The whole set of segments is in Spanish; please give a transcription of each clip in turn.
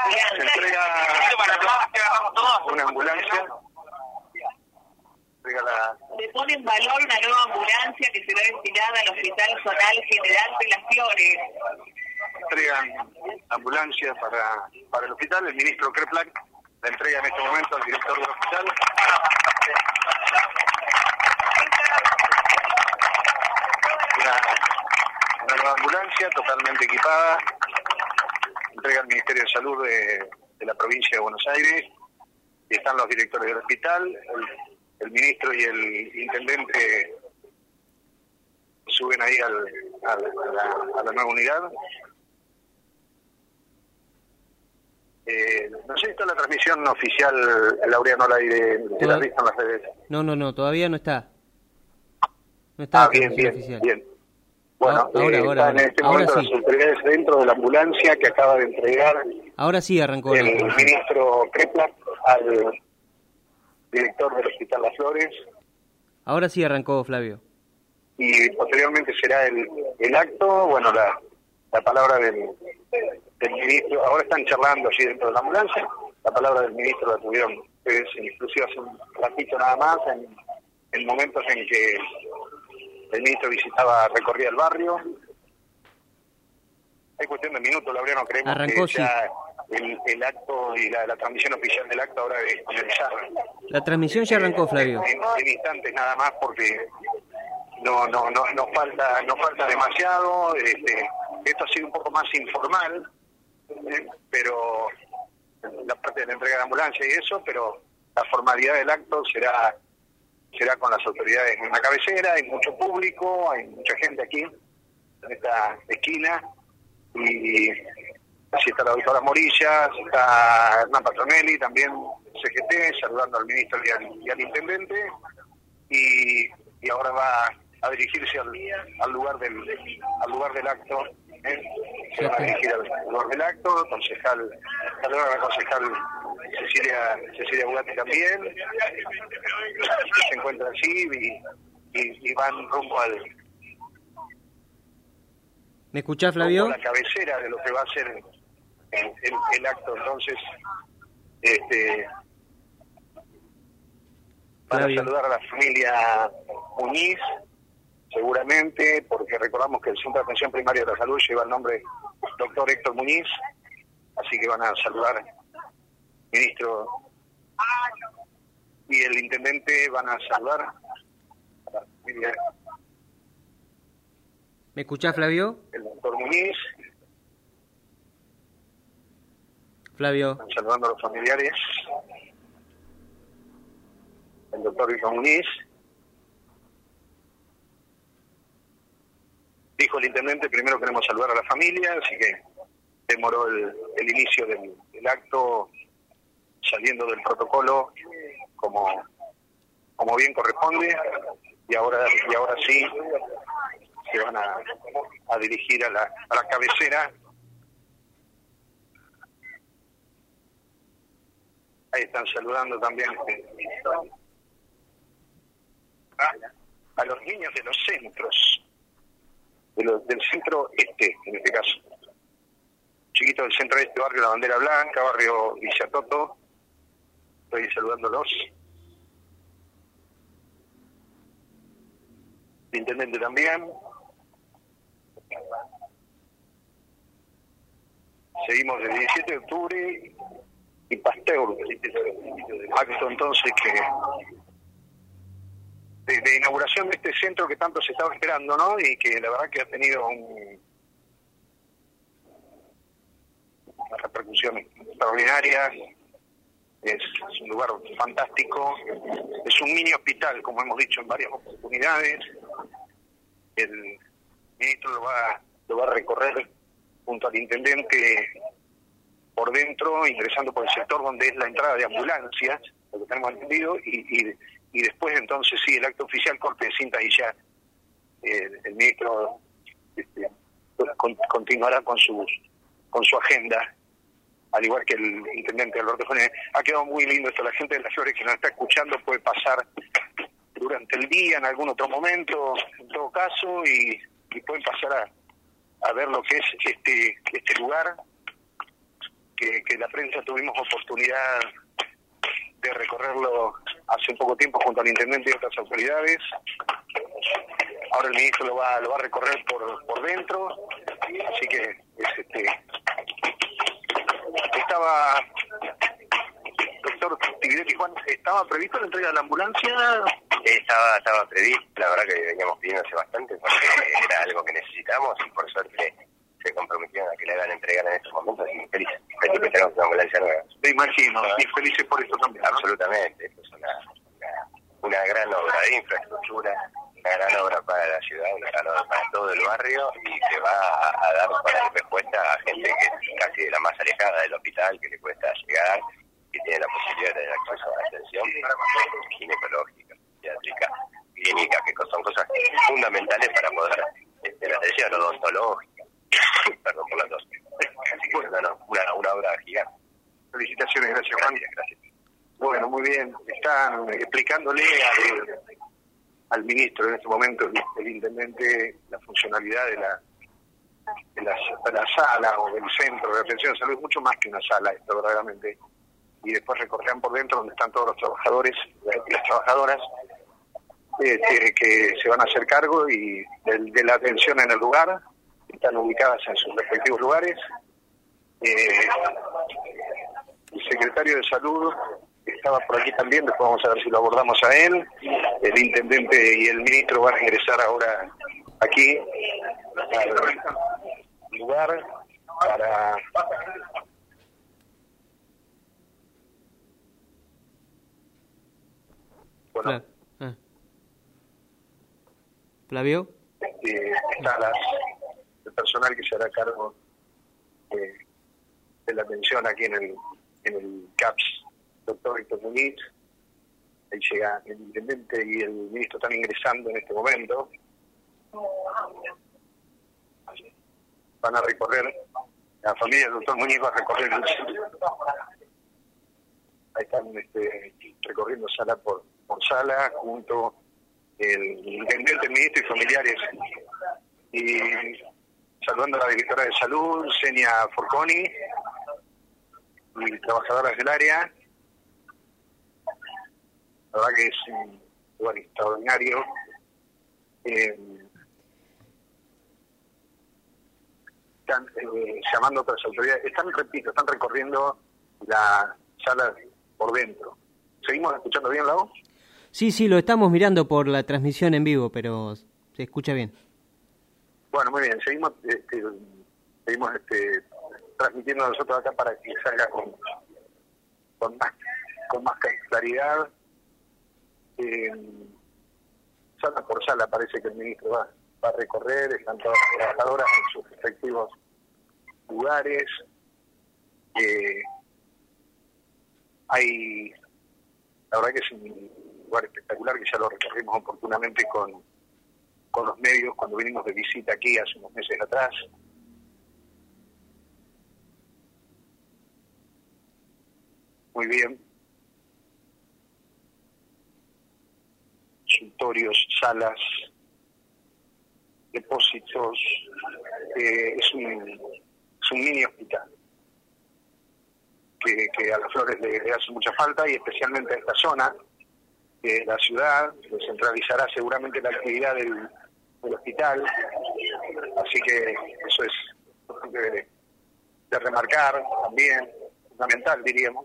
Se entrega una ambulancia. Se pone en valor una nueva ambulancia que será destinada al Hospital Zonal General de Las Flores. Entregan ambulancia para el hospital. El ministro Kreplak la entrega en este momento al director del hospital. Una nueva ambulancia totalmente equipada. Entrega al Ministerio de Salud de la provincia de Buenos Aires. Y están los directores del hospital. El ministro y el intendente suben ahí a la nueva unidad. No sé si está la transmisión oficial, Laureano, al aire, de la vista en las redes. No, todavía no está. No está la transmisión oficial. Bien. Bueno, ahora, en este momento sí. las autoridades dentro de la ambulancia que acaba de entregar ahora sí arrancó el ministro Kreplak al director del Hospital Las Flores. Ahora sí arrancó, Flavio. Y posteriormente será el acto, bueno, la palabra del ministro. Ahora están charlando allí dentro de la ambulancia. La palabra del ministro la tuvieron ustedes, inclusive hace un ratito nada más, en momentos en que el ministro recorría el barrio. Hay cuestión de minutos, Laureano, creemos arrancó, que ya el acto y la transmisión oficial del acto ahora es comenzar. La transmisión ya arrancó, Flavio. En instantes nada más, porque no falta demasiado. Esto ha sido un poco más informal, pero la parte de la entrega de ambulancia y eso, pero la formalidad del acto será con las autoridades en la cabecera. Hay mucho público, hay mucha gente aquí en esta esquina, y así está la doctora Morillas, está Hernán Patronelli, también CGT, saludando al ministro y al intendente, y ahora va a dirigirse al lugar del acto. Se va a dirigir al lugar del acto. Saludar a la concejal Cecilia Bugatti también, que se encuentra allí, y van rumbo ¿Me escuchás, Flavio? la cabecera de lo que va a ser el acto. Entonces van a saludar a la familia Muñiz, seguramente, porque recordamos que el Centro de Atención Primaria de la Salud lleva el nombre doctor Héctor Muñiz, así que van a saludar ministro y el intendente, van a saludar a la familia. ¿Me escuchás, Flavio? El doctor Muñiz. Flavio. Están saludando a los familiares. El doctor Héctor Muñiz. Dijo el intendente, primero queremos saludar a la familia, así que demoró el inicio del acto, saliendo del protocolo como bien corresponde, y ahora sí se van a dirigir a la cabecera. Ahí están saludando también a los niños de los centros, del centro este, en este caso. Chiquitos del centro este, barrio La Bandera Blanca, barrio Villatoto. Estoy saludándolos. El intendente también. Seguimos el 17 de octubre y Pasteur, acto entonces de inauguración de este centro que tanto se estaba esperando, ¿no? Y que la verdad que ha tenido una repercusión extraordinaria. Es un lugar fantástico, es un mini hospital, como hemos dicho en varias oportunidades. El ministro lo va a recorrer junto al intendente por dentro, ingresando por el sector donde es la entrada de ambulancias, lo que tenemos entendido, y después entonces sí, el acto oficial, corte de cinta, y ya el ministro continuará con su agenda, al igual que el intendente Alberto Funes. Ha quedado muy lindo esto. La gente de Las Flores que nos está escuchando puede pasar durante el día, en algún otro momento, en todo caso, y pueden pasar a ver lo que es este lugar, que la prensa tuvimos oportunidad de recorrerlo hace un poco tiempo junto al intendente y otras autoridades. Ahora el ministro lo va a recorrer por dentro, así que estaba, doctor Tigretti Juan, ¿estaba previsto la entrega de la ambulancia? Estaba previsto, la verdad que veníamos pidiendo hace bastante porque era algo que necesitamos y por suerte se comprometieron a que le hagan entregar en estos momentos y felices que tenemos una ambulancia nueva. Me imagino, y felices por esto también, ¿no? Absolutamente, esto es una gran obra de infraestructura, una gran obra para la ciudad, una gran obra para todo el barrio y que va a dar para respuesta a gente que es casi de la más alejada del hospital, que le cuesta llegar, que tiene la posibilidad de tener acceso a la atención ginecológica, pediátrica, clínica, que son cosas fundamentales para poder la atención odontológica. Perdón por las dos. Así que una obra gigante. Felicitaciones, gracias Juan. Gracias. Bueno, muy bien. Están explicándole al ministro en este momento, el intendente, la funcionalidad de la sala o del centro de atención de salud. Es mucho más que una sala esto, verdaderamente. Y después recorrerán por dentro donde están todos los trabajadores y las trabajadoras que se van a hacer cargo y de la atención en el lugar. Están ubicadas en sus respectivos lugares. El secretario de Salud estaba por aquí también, después vamos a ver si lo abordamos a él. El intendente y el ministro van a ingresar ahora aquí al lugar para... Bueno, ¿Flavio? Está el personal que se hará cargo de la atención aquí en el CAPS, doctor Héctor Muñiz. Ahí llega el intendente y el ministro están ingresando en este momento. Van a recorrer, la familia del doctor Muñiz va a recorrer el sitio. Ahí están recorriendo sala por sala, junto el intendente, el ministro y familiares. Y saludando a la directora de salud, Senia Forconi, y trabajadoras del área. La verdad que es un lugar extraordinario. Están llamando a otras autoridades. Están recorriendo la sala por dentro. ¿Seguimos escuchando bien la voz? Sí, lo estamos mirando por la transmisión en vivo, pero se escucha bien. Bueno, muy bien. Seguimos transmitiendo nosotros acá para que salga con más claridad. Sala por sala parece que el ministro va a recorrer, están todas las trabajadoras en sus respectivos lugares. La verdad que es un lugar espectacular que ya lo recorrimos oportunamente con los medios cuando vinimos de visita aquí hace unos meses atrás. Muy bien. Consultorios, salas, depósitos, es un mini hospital que a las Flores le hace mucha falta y especialmente a esta zona de la ciudad, que centralizará seguramente la actividad del hospital, así que eso es importante de remarcar también, fundamental diríamos.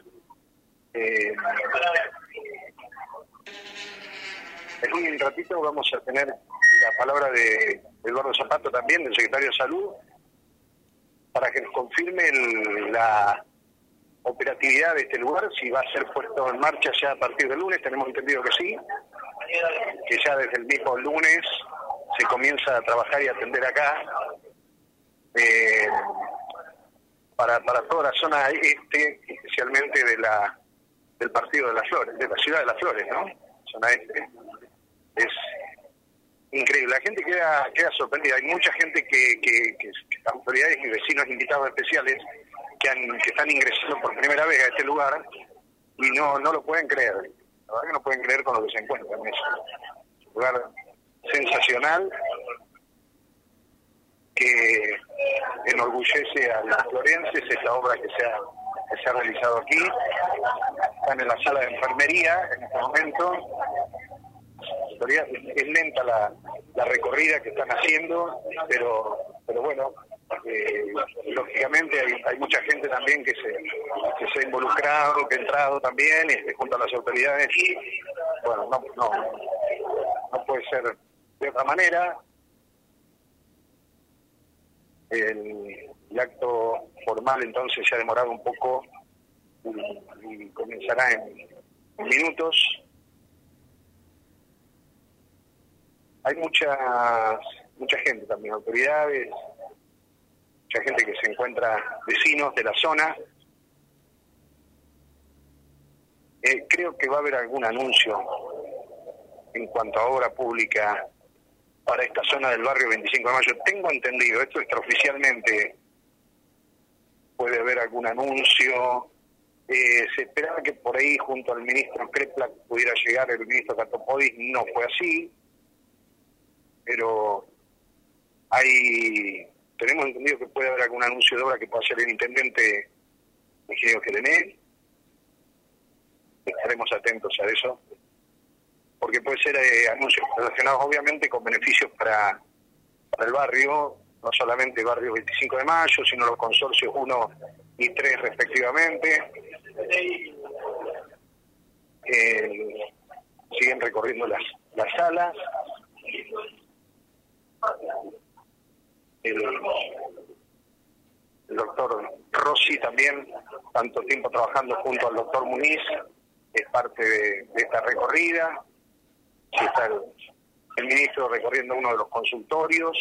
En un ratito vamos a tener la palabra de Eduardo Zapato también, del secretario de Salud, para que nos confirme la operatividad de este lugar, si va a ser puesto en marcha ya a partir del lunes. Tenemos entendido que sí, que ya desde el mismo lunes se comienza a trabajar y a atender acá, para toda la zona especialmente del partido de las Flores, de la ciudad de las Flores, ¿no? Zona este. Es increíble, la gente queda sorprendida. Hay mucha gente que autoridades y vecinos invitados especiales que están ingresando por primera vez a este lugar y no lo pueden creer. La verdad que no pueden creer con lo que se encuentran. Es un lugar sensacional que enorgullece a los florenses esta obra que se ha realizado aquí. Están en la sala de enfermería en este momento. Es lenta la recorrida que están haciendo, pero bueno, lógicamente hay mucha gente también que se ha involucrado, que ha entrado también junto a las autoridades. Bueno, no puede ser de otra manera. El acto formal entonces se ha demorado un poco y comenzará en minutos. Hay mucha gente también, autoridades, mucha gente que se encuentra, vecinos de la zona. Creo que va a haber algún anuncio en cuanto a obra pública para esta zona del barrio 25 de Mayo. Tengo entendido, esto extraoficialmente, puede haber algún anuncio. Se esperaba que por ahí junto al ministro Kreplak pudiera llegar el ministro Katopodis, no fue así, pero tenemos entendido que puede haber algún anuncio de obra que pueda hacer el intendente ingeniero Gerené. Estaremos atentos a eso, porque puede ser anuncios relacionados obviamente con beneficios para el barrio, no solamente el barrio 25 de Mayo, sino los consorcios 1 y 3 respectivamente. Siguen recorriendo las salas. El doctor Rossi también, tanto tiempo trabajando junto al doctor Muniz, es parte de esta recorrida. Sí, está el ministro recorriendo uno de los consultorios,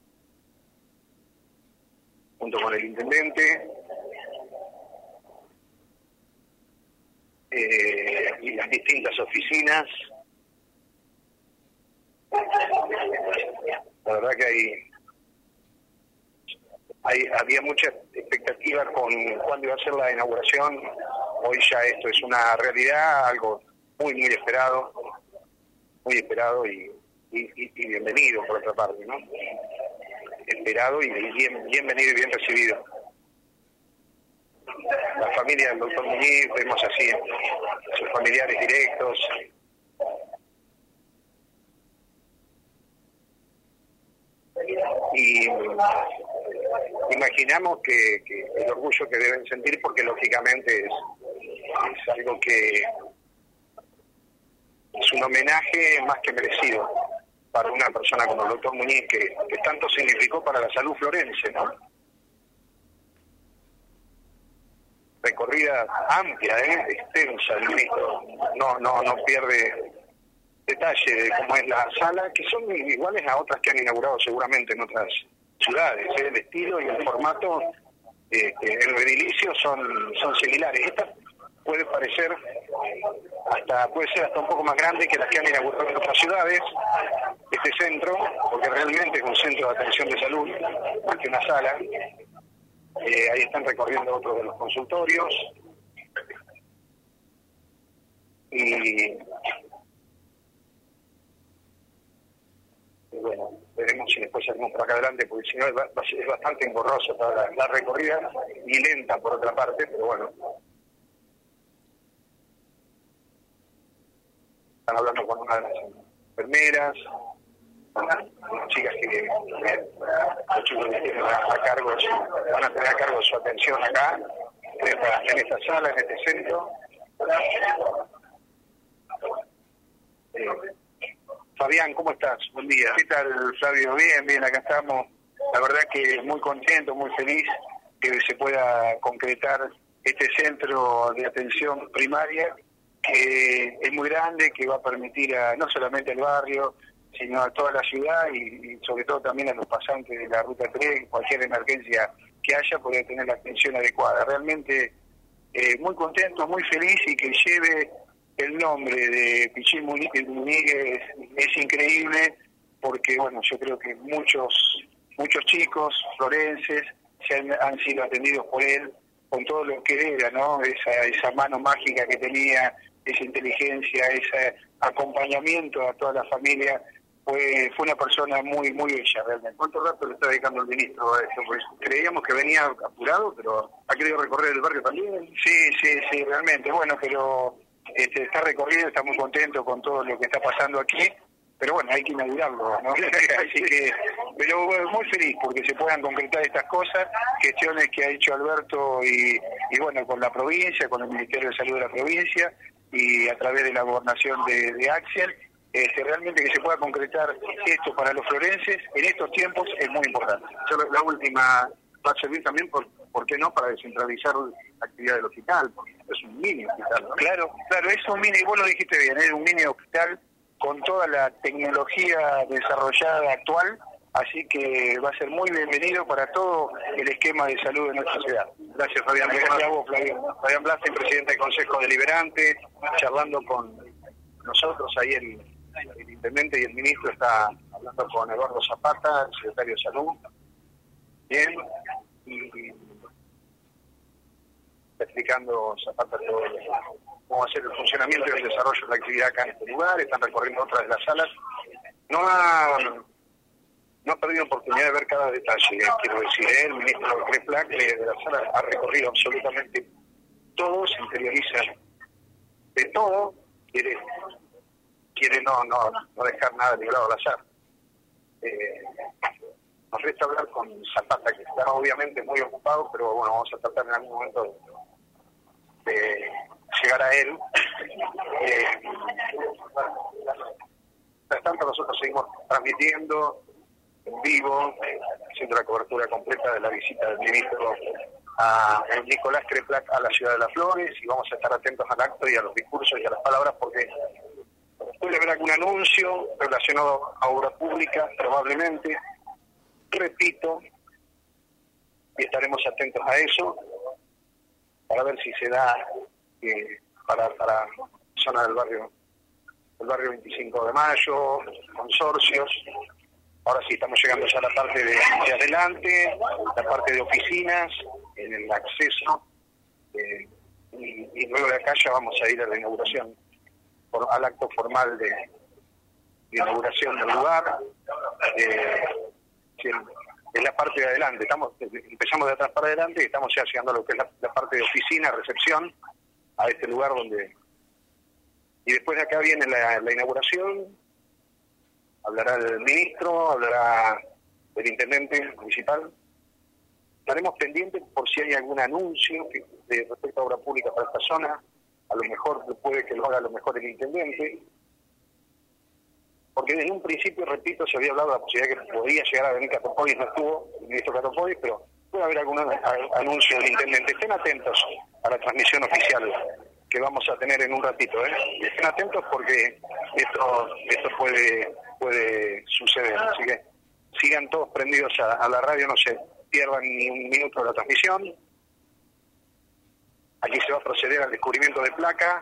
junto con el intendente. Y las distintas oficinas. La verdad que había mucha expectativa con cuándo iba a ser la inauguración. Hoy ya esto es una realidad, algo muy esperado y bienvenido por otra parte, ¿no? Esperado y bienvenido y bien recibido. La familia del doctor Muñiz, vemos así sus familiares directos. Y imaginamos que el orgullo que deben sentir, porque lógicamente es algo que es un homenaje más que merecido para una persona como el doctor Muñiz, que tanto significó para la salud florense, ¿no? Recorrida amplia, extensa, el ministro no pierde detalle de cómo es la sala, que son iguales a otras que han inaugurado seguramente en otras ciudades. El estilo y el formato, el edilicio son similares. Esta puede ser hasta un poco más grande que las que han inaugurado en otras ciudades, este centro, porque realmente es un centro de atención de salud, más que una sala. Ahí están recorriendo otros de los consultorios. Y bueno, veremos si después salimos por acá adelante, porque si no es bastante engorroso toda la recorrida y lenta por otra parte, pero bueno. Están hablando con una de las enfermeras, unas chicas que los chicos que tienen a cargo, van a tener a cargo su atención acá, en esta sala, en este centro. Fabián, ¿cómo estás? Buen día. ¿Qué tal, Flavio? Bien, acá estamos. La verdad que muy contento, muy feliz que se pueda concretar este centro de atención primaria, que es muy grande, que va a permitir no solamente al barrio, sino a toda la ciudad y sobre todo también a los pasantes de la Ruta 3, cualquier emergencia que haya, poder tener la atención adecuada. Realmente muy contento, muy feliz, y que lleve el nombre de Pichín Muñiz es increíble, porque bueno, yo creo que muchos chicos florenses han sido atendidos por él, con todo lo que era, ¿no? Esa mano mágica que tenía, esa inteligencia, ese acompañamiento a toda la familia fue una persona muy bella realmente. ¿Cuánto rato le está dedicando el ministro a esto? Pues creíamos que venía apurado, pero ha querido recorrer el barrio también. Sí, realmente. Bueno, pero está recorrido, está muy contento con todo lo que está pasando aquí. Pero bueno, hay que inaugurarlo, ¿no? Así que, pero bueno, muy feliz porque se puedan concretar estas cosas, gestiones que ha hecho Alberto y bueno, con la provincia, con el Ministerio de Salud de la provincia y a través de la gobernación de Axel, realmente que se pueda concretar esto para los florenses en estos tiempos es muy importante. La última va a servir también, ¿por qué no?, para descentralizar la actividad del hospital, porque es un mini hospital, ¿no? Claro, es un mini, vos lo dijiste bien, es un mini hospital con toda la tecnología desarrollada actual, así que va a ser muy bienvenido para todo el esquema de salud de nuestra ciudad. Gracias, Fabián. Gracias a vos, Flavio. Fabián Blasi, presidente del Consejo Deliberante, charlando con nosotros, ahí el intendente y el ministro está hablando con Eduardo Zapata, el secretario de Salud. Bien, y está explicando Zapata todo cómo va a ser el funcionamiento y el desarrollo de la actividad acá en este lugar. Están recorriendo otras de las salas. No ha perdido oportunidad de ver cada detalle, quiero decir, el ministro Creplac de la sala ha recorrido absolutamente todo, se interioriza de todo, quiere no dejar nada librado al azar. Nos resta hablar con Zapata, que está obviamente muy ocupado, pero bueno, vamos a tratar en algún momento de llegar a él. Mientras tanto, nosotros seguimos transmitiendo en vivo, haciendo la cobertura completa de la visita del ministro a Nicolás Creplac a la ciudad de Las Flores, y vamos a estar atentos al acto y a los discursos y a las palabras, porque puede haber algún anuncio relacionado a obra pública, probablemente, repito, y estaremos atentos a eso, para ver si se da para zona del barrio 25 de Mayo, consorcios. Ahora sí, estamos llegando ya a la parte de adelante, la parte de oficinas, en el acceso, y luego de acá ya vamos a ir a la inauguración, al acto formal de inauguración del lugar. Es la parte de adelante, empezamos de atrás para adelante y estamos ya llegando a lo que es la parte de oficina, recepción, a este lugar donde... Y después de acá viene la inauguración, hablará el ministro, hablará el intendente municipal. Estaremos pendientes por si hay algún anuncio respecto a obra pública para esta zona. A lo mejor puede que lo haga a lo mejor el intendente. Porque desde un principio, repito, se había hablado de la posibilidad que podía llegar a venir Catopodis, no estuvo el ministro Catopodis, pero puede haber algún anuncio del intendente. Estén atentos a la transmisión oficial que vamos a tener en un ratito, Estén atentos porque esto puede suceder, así que sigan todos prendidos a la radio, no se pierdan ni un minuto de la transmisión. Aquí se va a proceder al descubrimiento de placa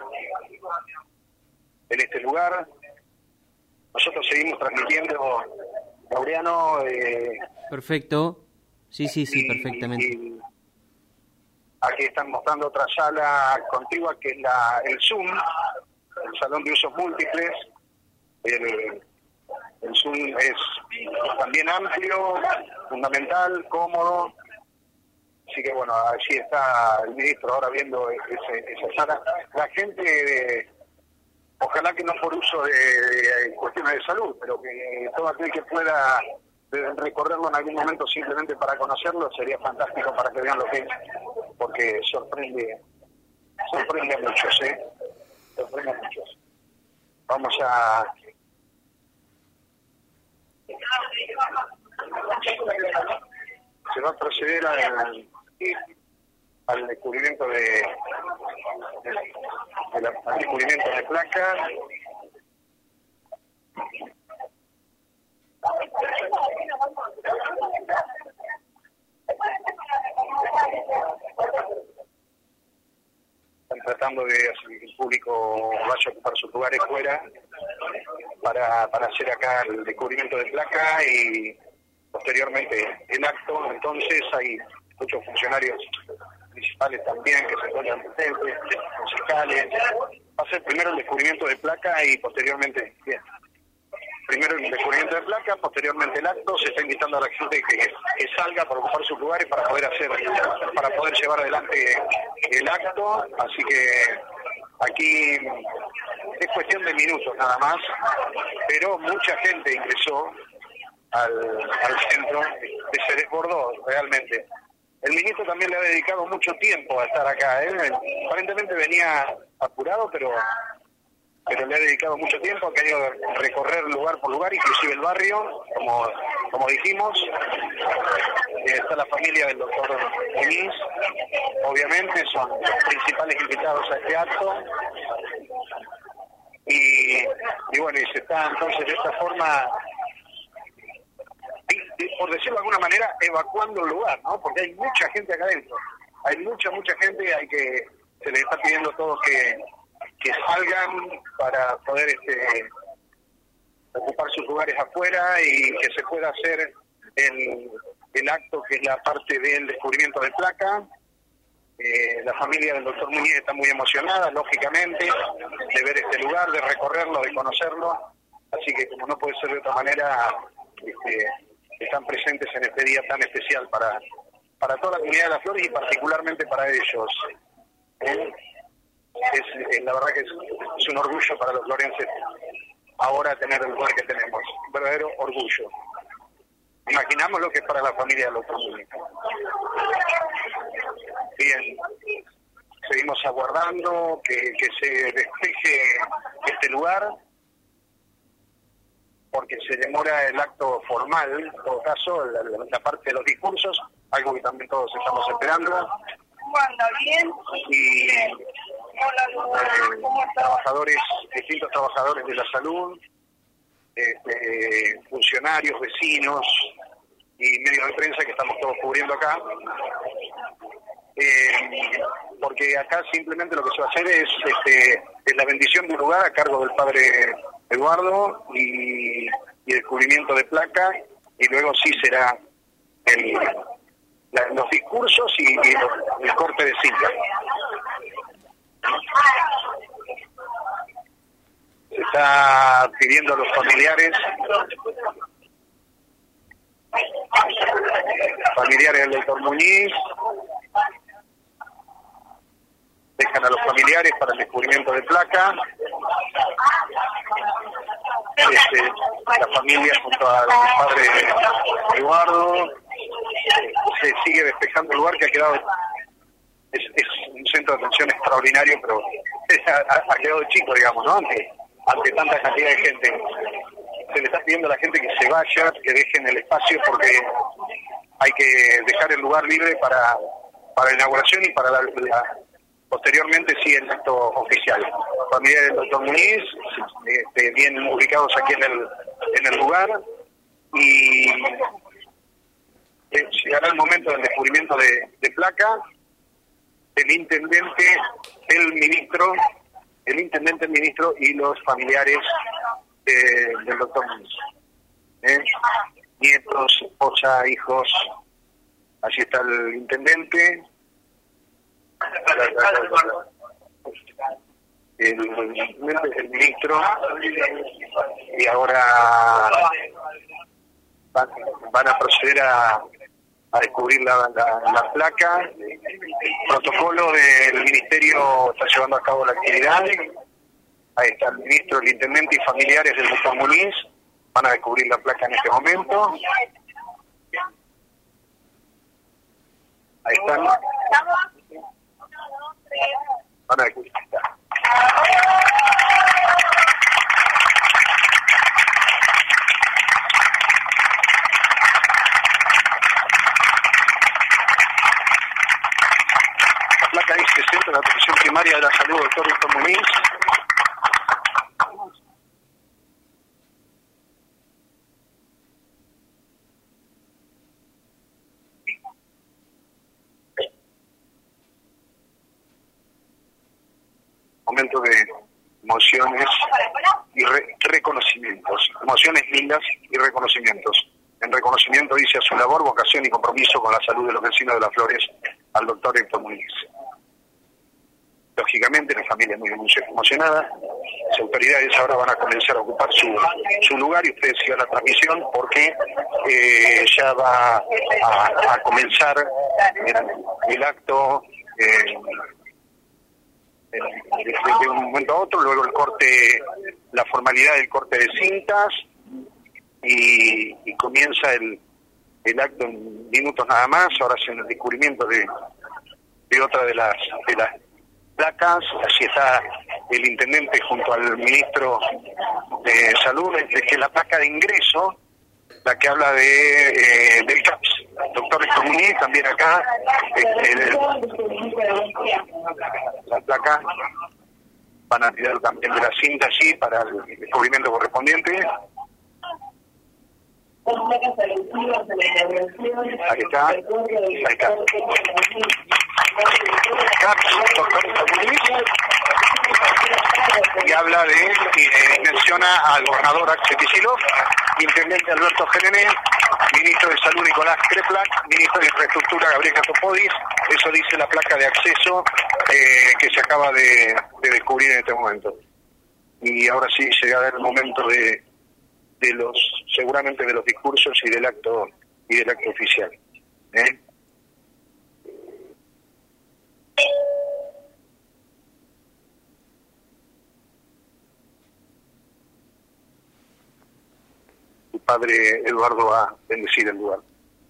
en este lugar. Nosotros seguimos transmitiendo, Laureano. Perfecto. Sí, perfectamente. Y aquí están mostrando otra sala contigua que es el Zoom, el Salón de Usos Múltiples. El Zoom es también amplio, fundamental, cómodo. Así que bueno, allí está el ministro ahora viendo esa sala. La gente, ojalá que no por uso de cuestiones de salud, pero que todo aquel que pueda recorrerlo en algún momento simplemente para conocerlo sería fantástico para que vean lo que es, porque sorprende a muchos, sorprende a muchos. Vamos a... Se va a proceder al descubrimiento al descubrimiento de placa. Están tratando de hacer que el público vaya a ocupar sus lugares fuera para hacer acá el descubrimiento de placa y posteriormente el acto. Entonces hay muchos funcionarios municipales también que se encuentran presentes, concejales. Va a ser primero el descubrimiento de placa y posteriormente, bien, primero el descubrimiento de placa, posteriormente el acto. Se está invitando a la gente que salga para ocupar sus lugares para poder llevar adelante el acto. Así que aquí es cuestión de minutos nada más, pero mucha gente ingresó al centro, se desbordó realmente. El ministro también le ha dedicado mucho tiempo a estar acá, ¿eh? Aparentemente venía apurado, pero le ha dedicado mucho tiempo, ha querido recorrer lugar por lugar, inclusive el barrio, como dijimos. Está la familia del doctor Muñiz, obviamente, son los principales invitados a este acto. Y bueno, y se está entonces de esta forma, por decirlo de alguna manera, evacuando el lugar, ¿no? Porque hay mucha gente acá adentro, hay mucha gente, se les está pidiendo a todos que salgan para poder ocupar sus lugares afuera y que se pueda hacer el acto, que es la parte del descubrimiento de placa. La familia del doctor Muñiz está muy emocionada, lógicamente, de ver este lugar, de recorrerlo, de conocerlo. Así que, como no puede ser de otra manera, están presentes en este día tan especial para toda la comunidad de Las Flores y particularmente para ellos. La verdad que es un orgullo para los florenses ahora tener el lugar que tenemos, un verdadero orgullo. Imaginamos lo que es para la familia del doctor Muñiz. Bien, seguimos aguardando que se despeje este lugar, porque se demora el acto formal, en todo caso, la parte de los discursos, algo que también todos estamos esperando. Y distintos trabajadores de la salud, funcionarios, vecinos y medios de prensa que estamos todos cubriendo acá, porque acá simplemente lo que se va a hacer es la bendición de un lugar a cargo del padre Eduardo y el descubrimiento de placa, y luego sí será los discursos y el corte de silla. Se está pidiendo a los familiares del doctor Muñiz, dejan a los familiares para el descubrimiento de placa. La familia junto al padre Eduardo se sigue despejando el lugar que ha quedado, es un centro de atención extraordinario, pero ha quedado chico, digamos, ¿no? Ante tanta cantidad de gente. Se le está pidiendo a la gente que se vaya, que dejen el espacio, porque hay que dejar el lugar libre para la inauguración y para posteriormente sí el acto oficial. Familiares del doctor Muñiz, bien ubicados aquí en el lugar, y llegará el momento del descubrimiento de placa. El intendente, el ministro y los familiares del doctor Muñiz. Nietos, esposa, hijos. Allí está el intendente. El ministro. Y ahora van a proceder a descubrir la placa. Protocolo del ministerio está llevando a cabo la actividad. Ahí está el ministro, el intendente y familiares del doctor Muñiz. Van a descubrir la placa en este momento. Ahí están. Van a descubrir. La placa dice Centro de Atención Primaria de la Salud, doctor Víctor Muñiz. Momento de emociones y reconocimientos, emociones lindas y reconocimientos. En reconocimiento dice a su labor, vocación y compromiso con la salud de los vecinos de Las Flores, al doctor Héctor Muñiz. lógicamente la familia muy emocionada. Las autoridades ahora van a comenzar a ocupar su lugar y ustedes sigan la transmisión porque ya va a comenzar el acto de un momento a otro, luego la formalidad del corte de cintas y comienza el acto en minutos nada más. Ahora hacen el descubrimiento de otra de las placas. Así está el intendente junto al ministro de Salud, que es la placa de ingreso, la que habla del CAPS. Doctor Escomuní, también acá, la placa, van a tirar también de la cinta allí para el descubrimiento correspondiente. Ahí está. Y habla menciona al gobernador Axel Kicillof, intendente Alberto Gerené, ministro de Salud Nicolás Kreplak, ministro de Infraestructura Gabriel Catopodis. Eso dice la placa de acceso que se acaba de descubrir en este momento. Y ahora sí llega el momento seguramente de los discursos y del acto oficial. El padre Eduardo va a bendecir el lugar.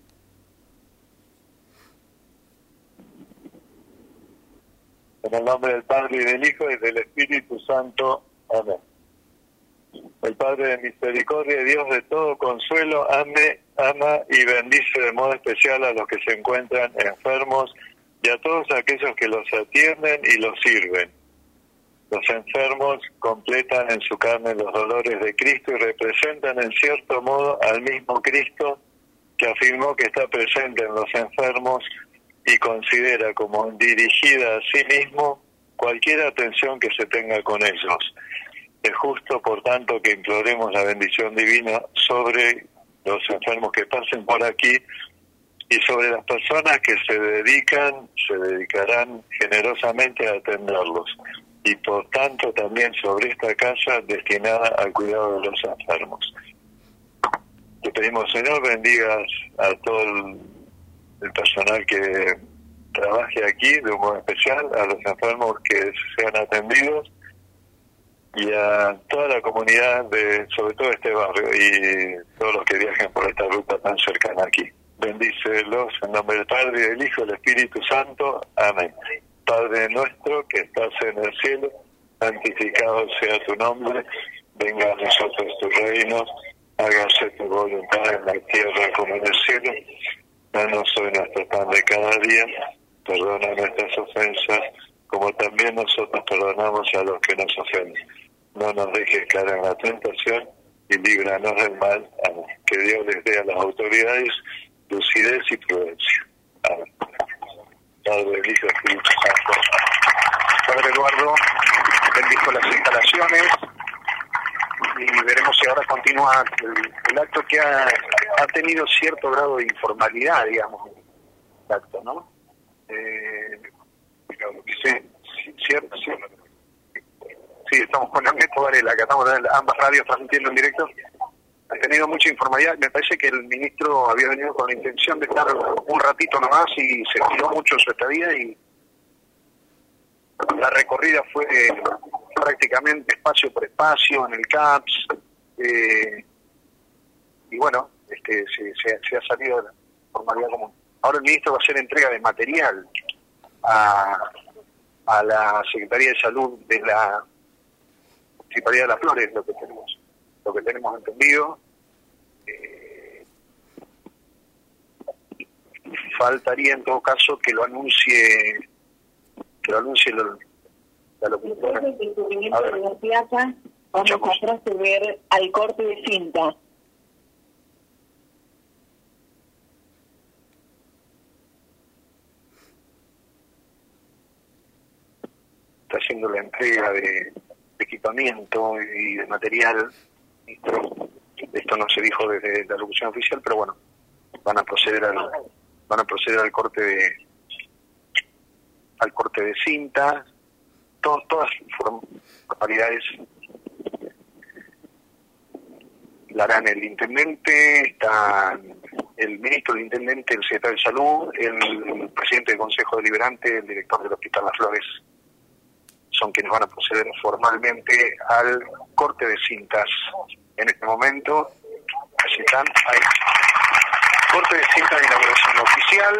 En el nombre del Padre, y del Hijo, y del Espíritu Santo. Amén. El Padre de misericordia, Dios de todo consuelo, ama y bendice de modo especial a los que se encuentran enfermos y a todos aquellos que los atienden y los sirven. Los enfermos completan en su carne los dolores de Cristo y representan en cierto modo al mismo Cristo que afirmó que está presente en los enfermos y considera como dirigida a sí mismo cualquier atención que se tenga con ellos. Es justo, por tanto, que imploremos la bendición divina sobre los enfermos que pasen por aquí y sobre las personas que se dedicarán generosamente a atenderlos, y por tanto también sobre esta casa destinada al cuidado de los enfermos. Te pedimos, Señor, bendigas a todo el personal que trabaje aquí de un modo especial, a los enfermos que sean atendidos y a toda la comunidad sobre todo este barrio y todos los que viajen por esta ruta tan cercana aquí. Bendícelos en nombre del Padre, y del Hijo y del Espíritu Santo. Amén. Padre nuestro que estás en el cielo, santificado sea tu nombre, venga a nosotros tu reino, hágase tu voluntad en la tierra como en el cielo. Danos hoy nuestro pan de cada día, perdona nuestras ofensas, como también nosotros perdonamos a los que nos ofenden. No nos dejes caer en la tentación y líbranos del mal. Amén. Que Dios les dé a las autoridades lucidez y prudencia. Amén. Padre, Hijo, Espíritu Santo. Padre Eduardo bendijo las instalaciones y veremos si ahora continúa el acto que ha tenido cierto grado de informalidad, digamos, el acto, ¿no? Sí, estamos con Ernesto Varela, acá estamos en ambas radios transmitiendo en directo. Ha tenido mucha informalidad. Me parece que el ministro había venido con la intención de estar un ratito nomás y se estiró mucho su estadía y la recorrida fue prácticamente espacio por espacio en el CAPS y bueno, se ha salido de la formalidad común. Ahora el ministro va a hacer entrega de material a la Secretaría de Salud de la Municipalidad de Las Flores, lo que tenemos entendido. Faltaría en todo caso que lo anuncie la locutora. Vamos a proceder al corte de cinta. Está haciendo la entrega de equipamiento y de material. Esto no se dijo desde la locución oficial, pero bueno, van a proceder al corte de cinta todas formalidades la harán el intendente, está el ministro del intendente, el secretario de salud, el presidente del Consejo Deliberante, el director del Hospital Las Flores, son quienes van a proceder formalmente al corte de cintas. En este momento, así están, hay corte de cintas de inauguración oficial.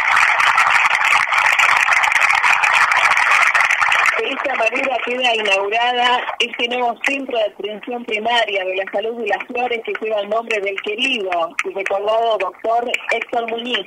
De esta manera queda inaugurada este nuevo centro de atención primaria de la salud de Las Flores que lleva el nombre del querido y recordado doctor Héctor Muñiz.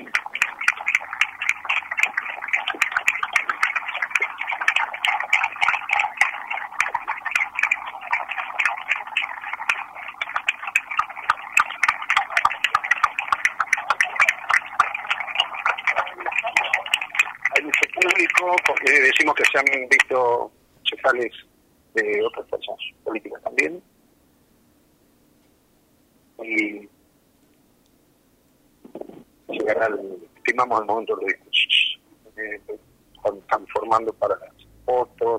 Hay mucho público, porque decimos que se han visto concejales de otras personas políticas también. Y llegará, estimamos el momento de los discursos. Están formando para las fotos.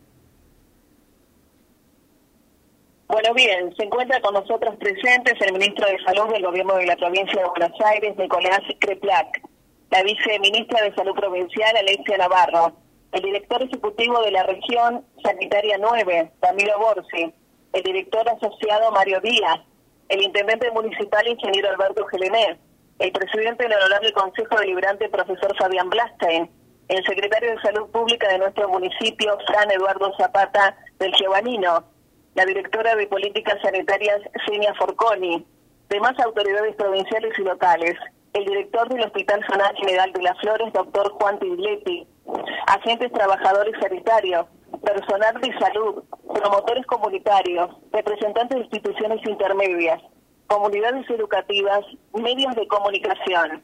Bueno, bien, se encuentra con nosotros presentes el ministro de Salud del Gobierno de la Provincia de Buenos Aires, Nicolás Creplac, la viceministra de Salud Provincial, Alexia Navarro, el director ejecutivo de la región sanitaria 9, Ramiro Borsi, el director asociado Mario Díaz, el intendente municipal, ingeniero Alberto Gelené, el presidente del Honorable Consejo Deliberante, profesor Fabián Blastein, el secretario de Salud Pública de nuestro municipio, Fran Eduardo Zapata del Giovannino, la directora de Políticas Sanitarias, Senia Forconi, demás autoridades provinciales y locales, el director del Hospital Zonal General de Las Flores, doctor Juan Tigletti, agentes trabajadores sanitarios, personal de salud, promotores comunitarios, representantes de instituciones intermedias, comunidades educativas, medios de comunicación.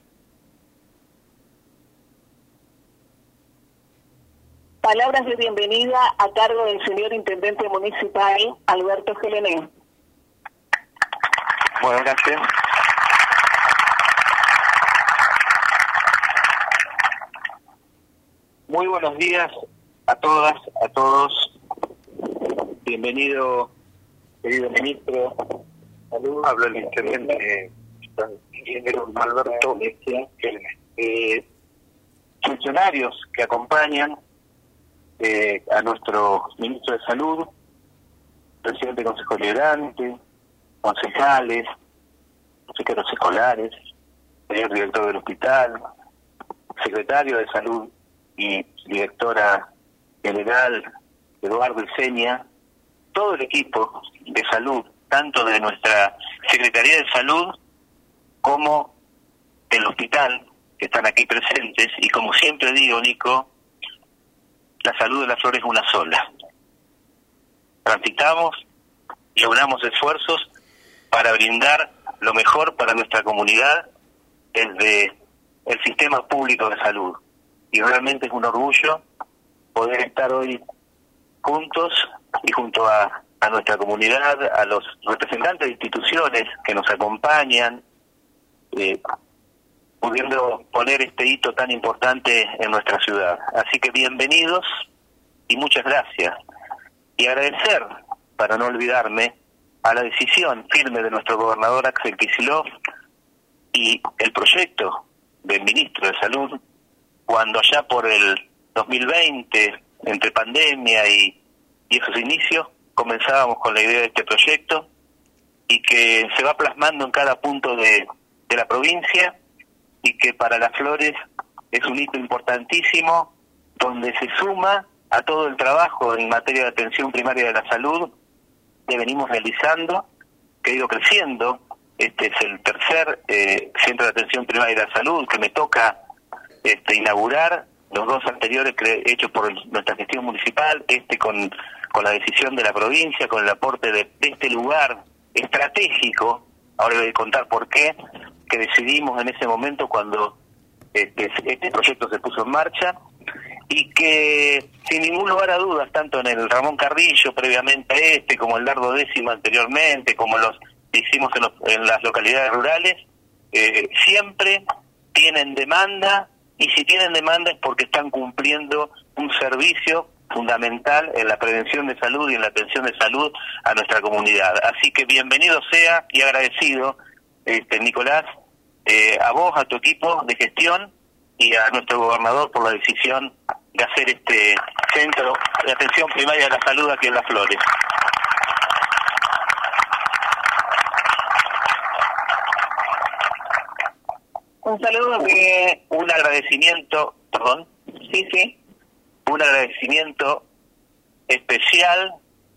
Palabras de bienvenida a cargo del señor Intendente Municipal, Alberto Gelené. Bueno, gracias. Muy buenos días a todas, a todos. Bienvenido, querido ministro. Salud. Habla el intendente, ingeniero Alberto Gelené. Funcionarios que acompañan a nuestro ministro de Salud, presidente del Consejo Deliberante, concejales, consejeros escolares, señor director del hospital, secretario de Salud y directora general Eduardo Senia, todo el equipo de salud, tanto de nuestra Secretaría de Salud como del hospital, que están aquí presentes, y como siempre digo, Nico, la salud de Las Flores es una sola. Transitamos y logramos esfuerzos para brindar lo mejor para nuestra comunidad desde el sistema público de salud. Y realmente es un orgullo poder estar hoy juntos y junto a nuestra comunidad, a los representantes de instituciones que nos acompañan, pudiendo poner este hito tan importante en nuestra ciudad. Así que bienvenidos y muchas gracias. Y agradecer, para no olvidarme, a la decisión firme de nuestro gobernador Axel Kicillof y el proyecto del ministro de Salud, cuando allá por el 2020, entre pandemia y esos inicios, comenzábamos con la idea de este proyecto y que se va plasmando en cada punto de la provincia, y que para Las Flores es un hito importantísimo, donde se suma a todo el trabajo en materia de atención primaria de la salud que venimos realizando, que ha ido creciendo. Este es el tercer centro de atención primaria de la salud que me toca inaugurar, los dos anteriores hechos por nuestra gestión municipal, con la decisión de la provincia, con el aporte de este lugar estratégico. Ahora voy a contar por qué, que decidimos en ese momento cuando este proyecto se puso en marcha, y que sin ningún lugar a dudas, tanto en el Ramón Carrillo previamente como el Dardo Décimo anteriormente, como los que hicimos en las localidades rurales, siempre tienen demanda y si tienen demanda es porque están cumpliendo un servicio fundamental en la prevención de salud y en la atención de salud a nuestra comunidad. Así que bienvenido sea y agradecido, Nicolás, a vos, a tu equipo de gestión y a nuestro gobernador por la decisión de hacer este centro de atención primaria de la salud aquí en Las Flores. Un saludo un agradecimiento, perdón. Sí. Un agradecimiento especial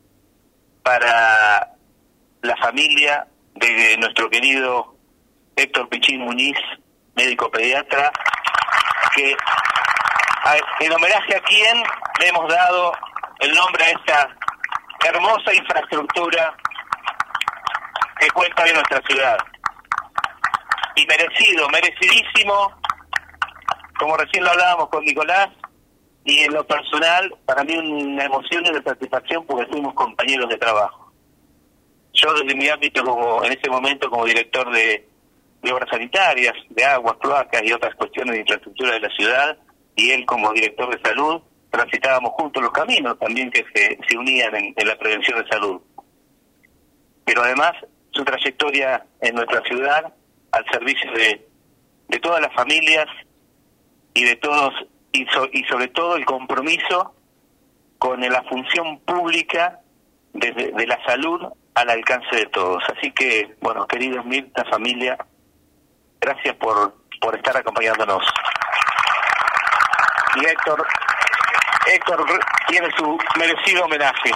para la familia de nuestro querido Héctor Pichín Muñiz, médico pediatra, que en homenaje a quien le hemos dado el nombre a esta hermosa infraestructura que cuenta de nuestra ciudad. Y merecidísimo, como recién lo hablábamos con Nicolás, y en lo personal, para mí una emoción y una satisfacción porque fuimos compañeros de trabajo. Yo desde mi ámbito, como en ese momento como director de obras sanitarias, de aguas, cloacas y otras cuestiones de infraestructura de la ciudad, y él como director de salud, transitábamos juntos los caminos también que se unían en la prevención de salud. Pero además, su trayectoria en nuestra ciudad, al servicio de todas las familias y de todos, y sobre todo el compromiso con la función pública de la salud al alcance de todos. Así que, bueno, queridos Mirta, familia, gracias por estar acompañándonos. Y Héctor tiene su merecido homenaje.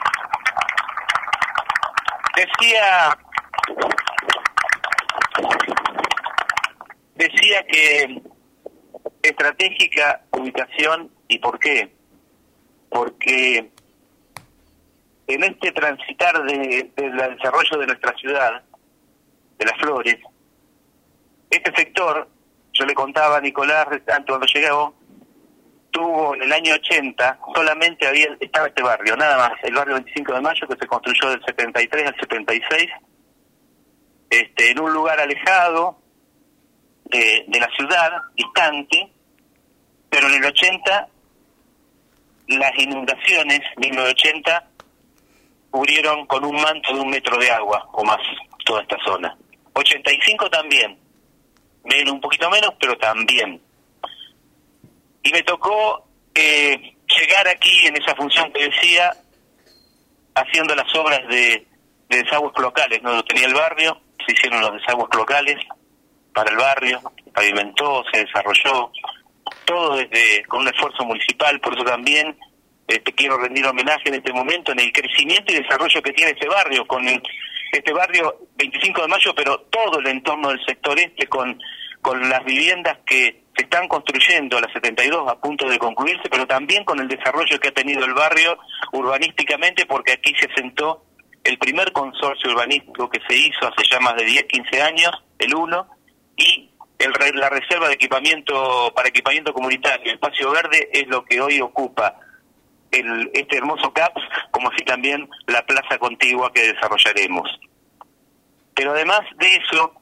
Decía que estratégica ubicación, ¿y por qué? Porque en este transitar del desarrollo de nuestra ciudad, de Las Flores, este sector, yo le contaba a Nicolás cuando llegó, tuvo en el año 80, solamente estaba este barrio, nada más, el barrio 25 de Mayo, que se construyó del 73 al 76, en un lugar alejado de la ciudad, distante, pero en el 80 las inundaciones, 1980, cubrieron con un manto de 1 metro de agua o más toda esta zona. 85 también, un poquito menos, pero también. Y me tocó llegar aquí en esa función que decía, haciendo las obras de desagües locales, ¿no? Lo tenía el barrio, se hicieron los desagües locales para el barrio, pavimentó, se desarrolló, todo con un esfuerzo municipal. Por eso también quiero rendir homenaje en este momento en el crecimiento y desarrollo que tiene este barrio, con este barrio 25 de Mayo, pero todo el entorno del sector con las viviendas que se están construyendo, las 72 a punto de concluirse, pero también con el desarrollo que ha tenido el barrio urbanísticamente, porque aquí se asentó el primer consorcio urbanístico que se hizo hace ya más de 10, 15 años, el 1, y la reserva de equipamiento para equipamiento comunitario, el espacio verde, es lo que hoy ocupa este hermoso CAPS, como así también la plaza contigua que desarrollaremos. Pero además de eso,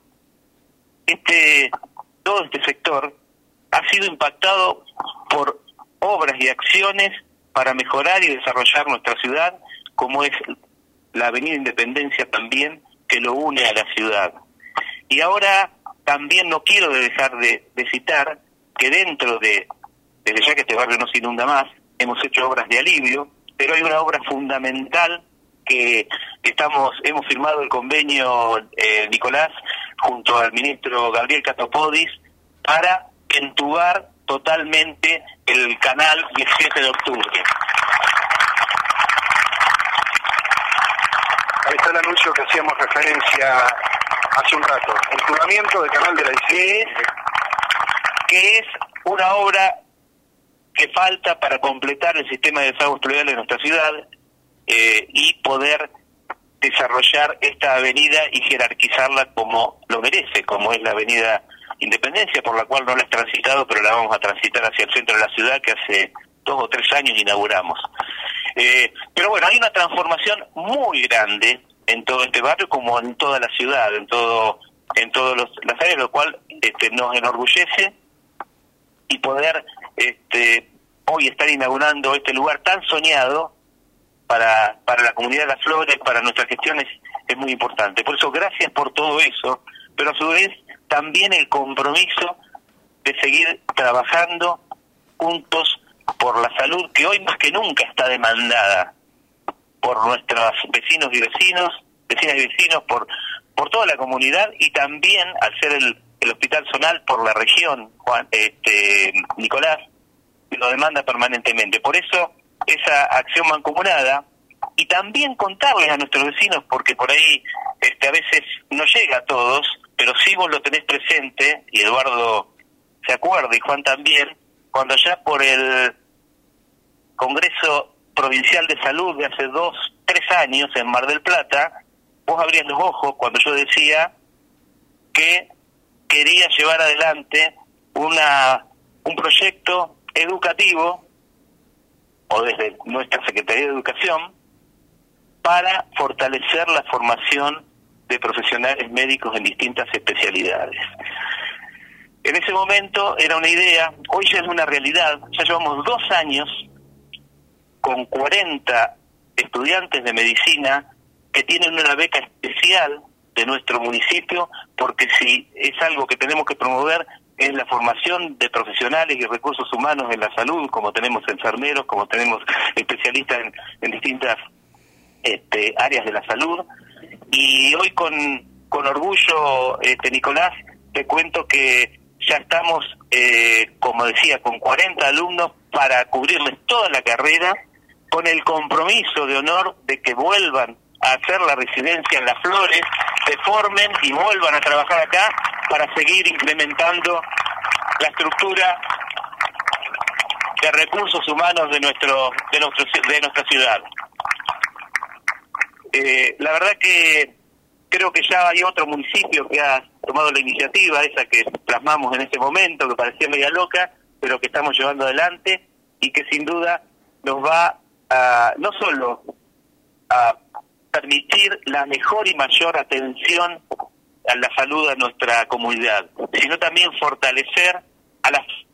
todo este sector ha sido impactado por obras y acciones para mejorar y desarrollar nuestra ciudad, como es la Avenida Independencia también, que lo une a la ciudad. Y ahora también no quiero dejar de citar que desde ya que este barrio no se inunda más, hemos hecho obras de alivio, pero hay una obra fundamental que hemos firmado el convenio, Nicolás, junto al ministro Gabriel Catopodis, para entubar totalmente el canal 17 de octubre. Ahí está el anuncio que hacíamos referencia hace un rato, entubamiento del canal de la 17. Que es una obra que falta para completar el sistema de desagües pluviales de nuestra ciudad y poder desarrollar esta avenida y jerarquizarla como lo merece, como es la Avenida Independencia, por la cual no la has transitado, pero la vamos a transitar hacia el centro de la ciudad, que hace 2 o 3 años inauguramos. Pero bueno, hay una transformación muy grande en todo este barrio, como en toda la ciudad, en todas las áreas, lo cual nos enorgullece y poder hoy estar inaugurando este lugar tan soñado para la comunidad de Las Flores, para nuestras gestiones, es muy importante. Por eso, gracias por todo eso, pero a su vez también el compromiso de seguir trabajando juntos por la salud, que hoy más que nunca está demandada por nuestros vecinos y vecinas y vecinos, por toda la comunidad, y también al ser el Hospital Zonal por la región, Nicolás, lo demanda permanentemente. Por eso esa acción mancomunada, y también contarles a nuestros vecinos, porque por ahí a veces no llega a todos, pero sí vos lo tenés presente, y Eduardo se acuerda, y Juan también, cuando ya por el Congreso Provincial de Salud de hace 2-3 años en Mar del Plata, vos abrías los ojos cuando yo decía que quería llevar adelante un proyecto educativo, o desde nuestra Secretaría de Educación, para fortalecer la formación de profesionales médicos en distintas especialidades. En ese momento era una idea, hoy ya es una realidad. Ya llevamos 2 años con 40 estudiantes de medicina que tienen una beca especial de nuestro municipio, porque si es algo que tenemos que promover es la formación de profesionales y recursos humanos en la salud, como tenemos enfermeros, como tenemos especialistas en distintas áreas de la salud. Y hoy con orgullo, Nicolás, te cuento que ya estamos, como decía, con 40 alumnos para cubrirles toda la carrera, con el compromiso de honor de que vuelvan a hacer la residencia en Las Flores, se formen y vuelvan a trabajar acá para seguir incrementando la estructura de recursos humanos de nuestra ciudad. La verdad que creo que ya hay otro municipio que ha tomado la iniciativa, esa que plasmamos en este momento, que parecía media loca, pero que estamos llevando adelante y que sin duda nos va a, no solo a permitir la mejor y mayor atención a la salud de nuestra comunidad, sino también fortalecer a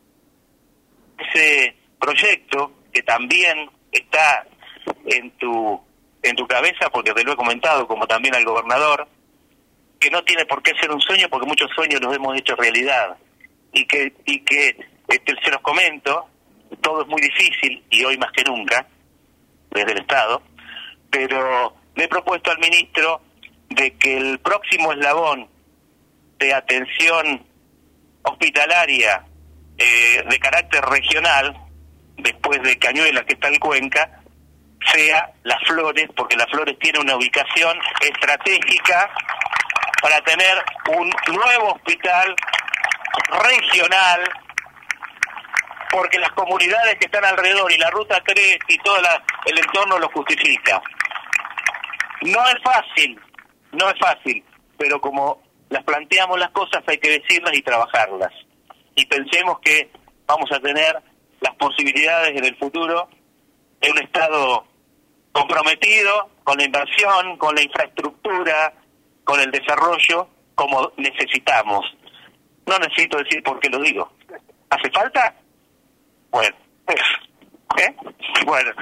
ese proyecto que también está en tu cabeza, porque te lo he comentado, como también al gobernador, que no tiene por qué ser un sueño, porque muchos sueños los hemos hecho realidad, y que se los comento, todo es muy difícil, y hoy más que nunca, desde el Estado, pero le he propuesto al ministro de que el próximo eslabón de atención hospitalaria de carácter regional, después de Cañuelas, que está en Cuenca, sea Las Flores, porque Las Flores tiene una ubicación estratégica para tener un nuevo hospital regional, porque las comunidades que están alrededor y la Ruta 3 y todo el entorno lo justifica. No es fácil, pero como las planteamos las cosas hay que decirlas y trabajarlas. Y pensemos que vamos a tener las posibilidades en el futuro de un Estado comprometido con la inversión, con la infraestructura, con el desarrollo, como necesitamos. No necesito decir por qué lo digo. ¿Hace falta? Bueno, Bueno.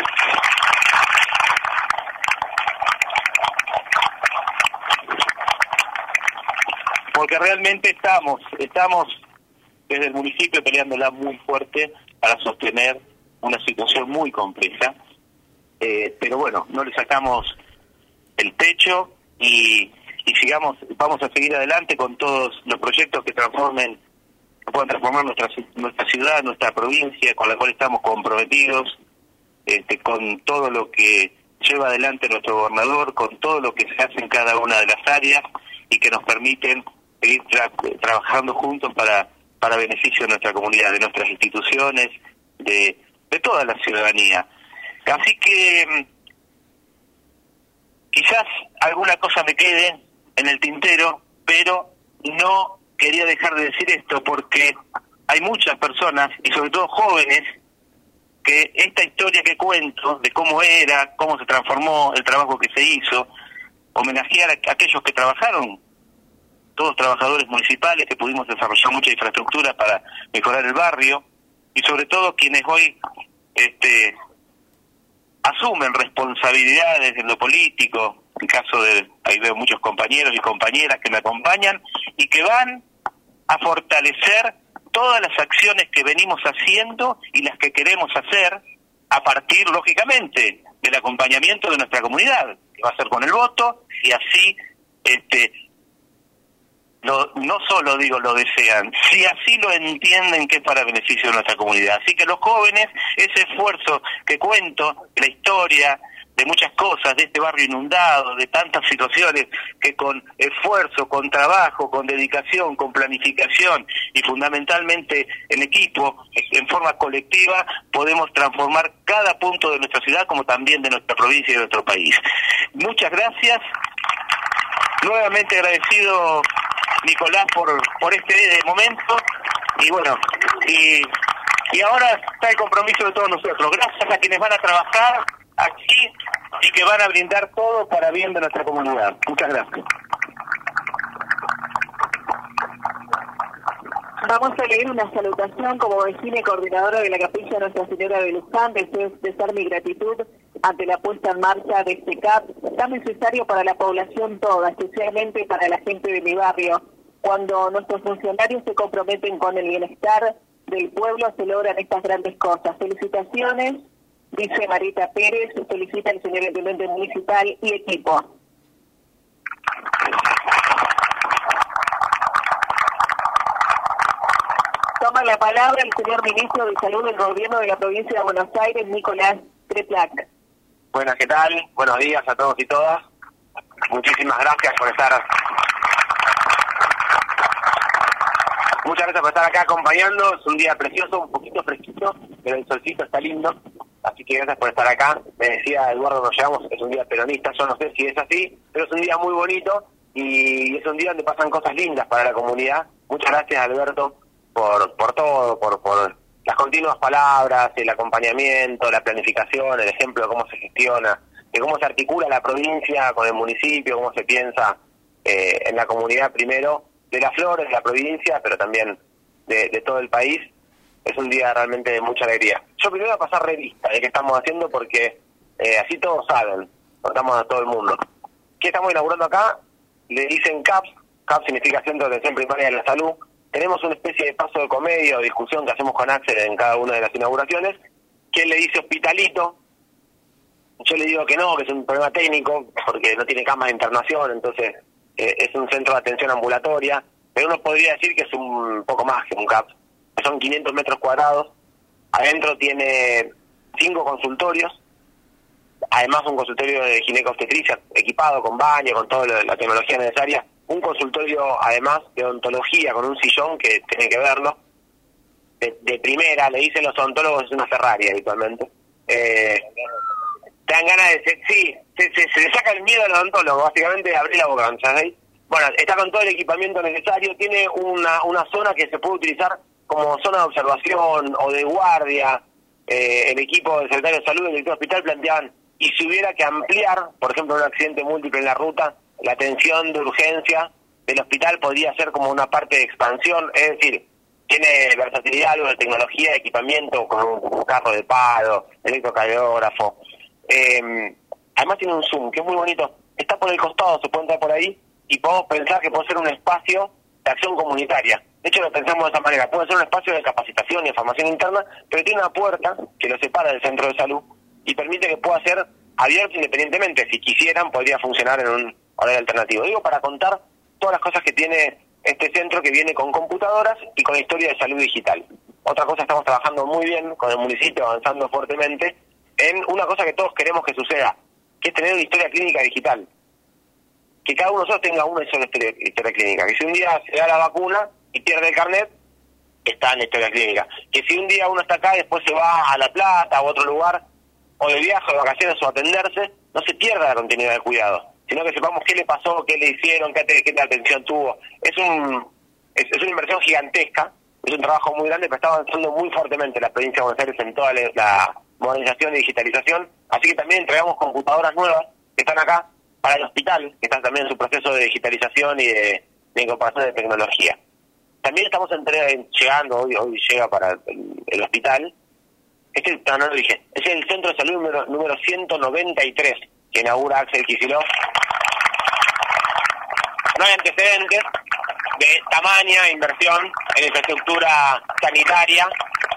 Porque realmente estamos desde el municipio peleándola muy fuerte para sostener una situación muy compleja, pero bueno, no le sacamos el techo y vamos a seguir adelante con todos los proyectos que puedan transformar nuestra ciudad, nuestra provincia, con la cual estamos comprometidos, con todo lo que lleva adelante nuestro gobernador, con todo lo que se hace en cada una de las áreas y que nos permiten seguir trabajando juntos para beneficio de nuestra comunidad, de nuestras instituciones, de toda la ciudadanía. Así que quizás alguna cosa me quede en el tintero, pero no quería dejar de decir esto porque hay muchas personas, y sobre todo jóvenes, que esta historia que cuento, de cómo era, cómo se transformó el trabajo que se hizo, homenajear a aquellos que trabajaron todos trabajadores municipales que pudimos desarrollar mucha infraestructura para mejorar el barrio, y sobre todo quienes hoy asumen responsabilidades en lo político, en el caso de, ahí veo muchos compañeros y compañeras que me acompañan, y que van a fortalecer todas las acciones que venimos haciendo y las que queremos hacer a partir, lógicamente, del acompañamiento de nuestra comunidad, que va a ser con el voto, y así no solo digo lo desean, si así lo entienden que es para beneficio de nuestra comunidad. Así que los jóvenes, ese esfuerzo que cuento, la historia de muchas cosas, de este barrio inundado, de tantas situaciones que con esfuerzo, con trabajo, con dedicación, con planificación y fundamentalmente en equipo, en forma colectiva, podemos transformar cada punto de nuestra ciudad como también de nuestra provincia y de nuestro país. Muchas gracias. Nuevamente agradecido, Nicolás, por este momento, y bueno, y ahora está el compromiso de todos nosotros. Gracias a quienes van a trabajar aquí y que van a brindar todo para bien de nuestra comunidad. Muchas gracias. Vamos a leer una salutación como vecina y coordinadora de la Capilla Nuestra Señora de Luján. Deseo expresar mi gratitud ante la puesta en marcha de este CAP, tan necesario para la población toda, especialmente para la gente de mi barrio. Cuando nuestros funcionarios se comprometen con el bienestar del pueblo, se logran estas grandes cosas. Felicitaciones, dice Marita Pérez, felicita al señor intendente municipal y equipo. Toma la palabra el señor ministro de Salud del Gobierno de la Provincia de Buenos Aires, Nicolás Creplac. Buenas, ¿qué tal? Buenos días a todos y todas. Muchísimas gracias por estar... Muchas gracias por estar acá acompañando. Es un día precioso, un poquito fresquito, pero el solcito está lindo. Así que gracias por estar acá. Me decía Eduardo, nos llevamos, es un día peronista, yo no sé si es así, pero es un día muy bonito y es un día donde pasan cosas lindas para la comunidad. Muchas gracias, Alberto, por todo, por las continuas palabras, el acompañamiento, la planificación, el ejemplo de cómo se gestiona, de cómo se articula la provincia con el municipio, cómo se piensa en la comunidad primero, de las Flores, de la provincia, pero también de todo el país. Es un día realmente de mucha alegría. Yo primero voy a pasar revista de qué estamos haciendo porque así todos saben, contamos a todo el mundo. ¿Qué estamos inaugurando acá? Le dicen CAPS, CAPS significa Centro de Atención Primaria de la Salud. Tenemos una especie de paso de comedia o discusión que hacemos con Axel en cada una de las inauguraciones, que él le dice hospitalito. Yo le digo que no, que es un problema técnico, porque no tiene camas de internación, entonces es un centro de atención ambulatoria, pero uno podría decir que es un poco más que un CAPS. Son 500 metros cuadrados, adentro tiene 5 consultorios, además un consultorio de gineco-obstetricia equipado con baño, con toda la tecnología necesaria, un consultorio además de odontología con un sillón que tienen que verlo, de primera, le dicen los odontólogos, es una Ferrari habitualmente. Te dan ganas de decir, sí, se le saca el miedo al odontólogo, básicamente de abrir la boca, ¿sabes? Bueno, está con todo el equipamiento necesario, tiene una zona que se puede utilizar como zona de observación o de guardia. El equipo del secretario de Salud y el director hospital planteaban, y si hubiera que ampliar, por ejemplo, un accidente múltiple en la ruta, la atención de urgencia del hospital podría ser como una parte de expansión, es decir, tiene versatilidad, algo de tecnología, de equipamiento, con un carro de paro, electrocardiógrafo. Además tiene un Zoom, que es muy bonito. Está por el costado, se puede entrar por ahí, y podemos pensar que puede ser un espacio de acción comunitaria. De hecho, lo pensamos de esa manera. Puede ser un espacio de capacitación y de formación interna, pero tiene una puerta que lo separa del centro de salud y permite que pueda ser abierto independientemente. Si quisieran, podría funcionar en un horario alternativo. Digo, para contar todas las cosas que tiene este centro, que viene con computadoras y con historia de salud digital. Otra cosa, estamos trabajando muy bien con el municipio, avanzando fuertemente en una cosa que todos queremos que suceda, que es tener una historia clínica digital. Que cada uno de nosotros tenga una sola historia clínica. Que si un día se da la vacuna y pierde el carnet, está en la historia clínica. Que si un día uno está acá y después se va a La Plata o a otro lugar, o de viaje o de vacaciones o a atenderse, no se pierda la continuidad del cuidado, sino que sepamos qué le pasó, qué le hicieron, qué atención tuvo. Es una inversión gigantesca, es un trabajo muy grande, pero está avanzando muy fuertemente la provincia de Buenos Aires en toda la modernización y digitalización. Así que también entregamos computadoras nuevas que están acá para el hospital, que están también en su proceso de digitalización y de la incorporación de tecnología. También estamos llegando, hoy llega para el hospital, no lo dije, es el Centro de Salud número 193 que inaugura Axel Kicillof. No hay antecedentes de tamaña inversión en infraestructura sanitaria.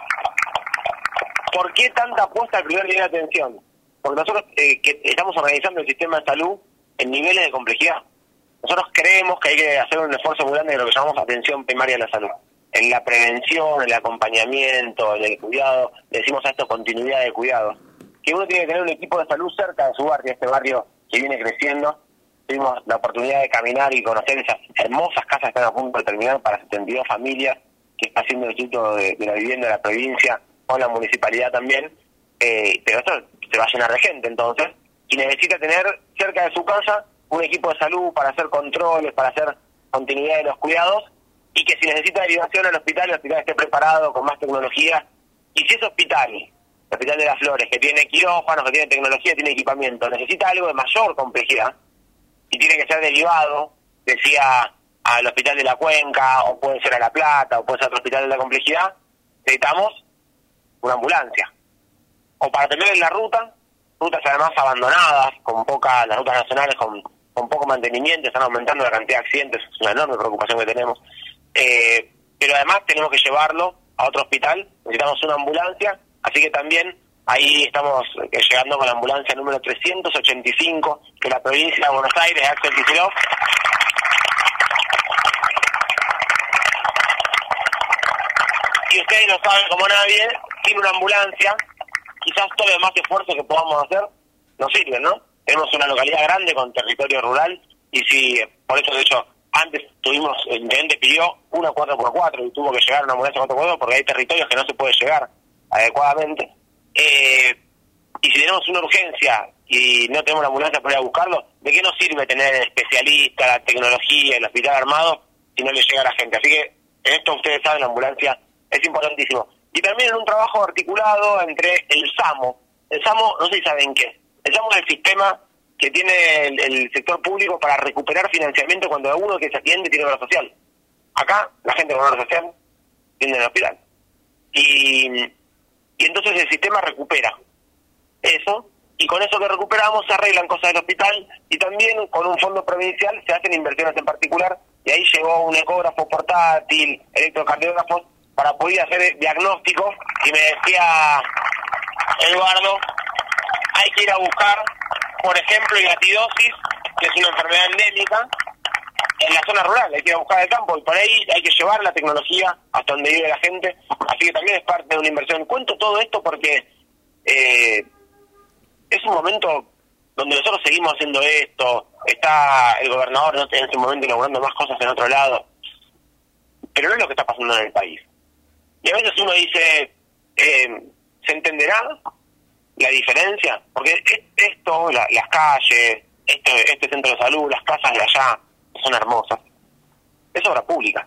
¿Por qué tanta apuesta al primer nivel de atención? Porque nosotros que estamos organizando el sistema de salud en niveles de complejidad. Nosotros creemos que hay que hacer un esfuerzo muy grande en lo que llamamos atención primaria de la salud. En la prevención, en el acompañamiento, en el cuidado, le decimos a esto continuidad de cuidado. Que uno tiene que tener un equipo de salud cerca de su barrio, este barrio que viene creciendo. Tuvimos la oportunidad de caminar y conocer esas hermosas casas que están a punto de terminar para 72 familias, que está haciendo el Instituto de la Vivienda de la provincia, con la municipalidad también. Pero esto se va a llenar de gente entonces, y necesita tener cerca de su casa un equipo de salud para hacer controles, para hacer continuidad de los cuidados, y que si necesita derivación al hospital, el hospital esté preparado con más tecnología. Y si ese hospital, el Hospital de las Flores, que tiene quirófanos, que tiene tecnología, tiene equipamiento, necesita algo de mayor complejidad, y tiene que ser derivado, decía, al Hospital de la Cuenca, o puede ser a La Plata, o puede ser otro hospital de la complejidad, necesitamos una ambulancia. O para tener en la rutas además abandonadas, las rutas nacionales con poco mantenimiento, están aumentando la cantidad de accidentes, es una enorme preocupación que tenemos. Pero además tenemos que llevarlo a otro hospital, necesitamos una ambulancia, así que también ahí estamos llegando con la ambulancia número 385, que la provincia de Buenos Aires, Axel Kicillof, y ustedes lo saben como nadie, sin una ambulancia, quizás todo el más esfuerzo que podamos hacer no sirve, ¿no? Tenemos una localidad grande con territorio rural, y si, por eso de hecho, antes el intendente pidió una 4x4 y tuvo que llegar una ambulancia 4x4 porque hay territorios que no se puede llegar adecuadamente. Y si tenemos una urgencia y no tenemos la ambulancia para ir a buscarlo, ¿de qué nos sirve tener el especialista, la tecnología, el hospital armado si no le llega a la gente? Así que en esto ustedes saben, la ambulancia es importantísimo. Y también en un trabajo articulado entre el SAMO. El SAMO, no sé si saben qué es. El SAMO es el sistema que tiene el sector público para recuperar financiamiento cuando uno que se atiende tiene obra social. Acá, la gente con obra social tiene en el hospital. Y entonces el sistema recupera eso, y con eso que recuperamos se arreglan cosas del hospital, y también con un fondo provincial se hacen inversiones en particular, y ahí llegó un ecógrafo portátil, electrocardiógrafos, para poder hacer diagnósticos, y me decía Eduardo, hay que ir a buscar, por ejemplo, hidatidosis, que es una enfermedad endémica, en la zona rural, hay que ir a buscar el campo, y por ahí hay que llevar la tecnología hasta donde vive la gente, así que también es parte de una inversión. Cuento todo esto porque es un momento donde nosotros seguimos haciendo esto, está el gobernador en este momento inaugurando más cosas en otro lado, pero no es lo que está pasando en el país. Y a veces uno dice, ¿se entenderá la diferencia? Porque esto, las calles, este centro de salud, las casas de allá, son hermosas, es obra pública.